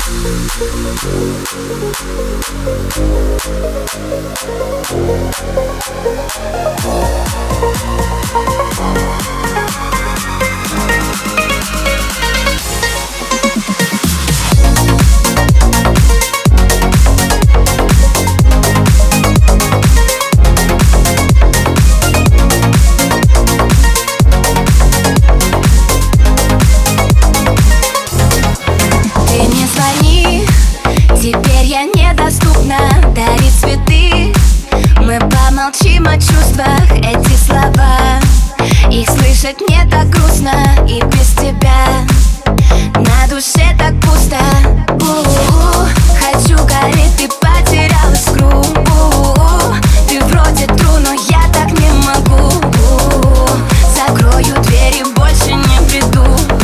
Теперь я недоступна, дари цветы. Мы помолчим о чувствах, эти слова. Их слышать мне так грустно и без тебя. На душе так пусто. Хочу гореть, ты потерял искру. Ты вроде true, но я так не могу. Закрою дверь и больше не приду.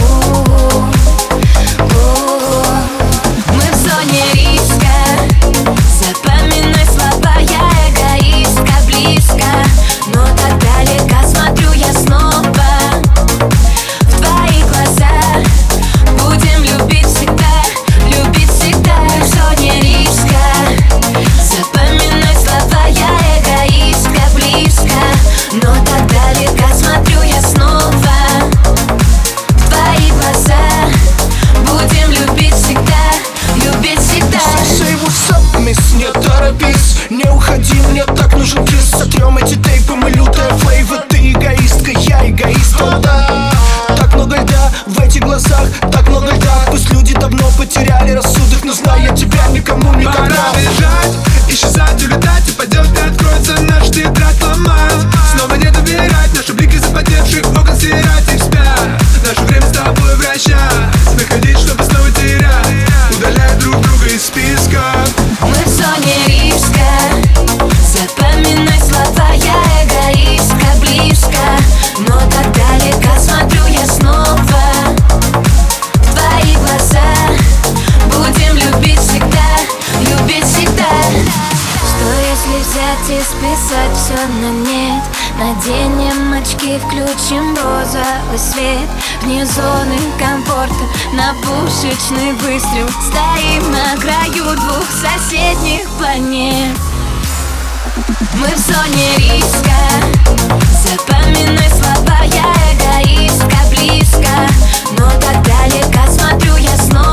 Мы в зоне риска. Запоминай слова, я эгоистка. Близко, но так далеко смотрю я снова в твои глаза. Будем любить всегда, любить всегда. Мы в зоне риска. Запоминай слова, я эгоистка. Близко, но так далеко смотрю я снова в твои глаза. Будем любить всегда, любить всегда. Say what's up, miss, не торопись. Не уходи, мне так нужен кисс. Сотрем эти тейпы, мы лютая флейва. Ты эгоистка, я эгоист, о да. Так много льда в этих глазах, так много льда. Пусть люди давно потеряли рассудок, но зная тебя никому никогда. Пора бежать, исчезать, улетать. И пойдет и откроется наш тетрадь ломать. Снова не доверять, наши блики запотевших окон стирать их спят. Наше время с тобой вращать, находить, чтобы снова терять. Удаляя друг друга из списка. Мы в зоне риска. Запоминай слова, я эгоистка. Близко, но так далеко смотрю я снова в твои глаза. Будем любить всегда, любить всегда. Что если взять и списать все на нет? Наденем очки, включим розовый свет. Вне зоны комфорта на пушечный выстрел. Стоим на краю двух соседних планет. Мы в зоне риска. Запоминай слова, я эгоистка. Близко, но так далеко смотрю я снова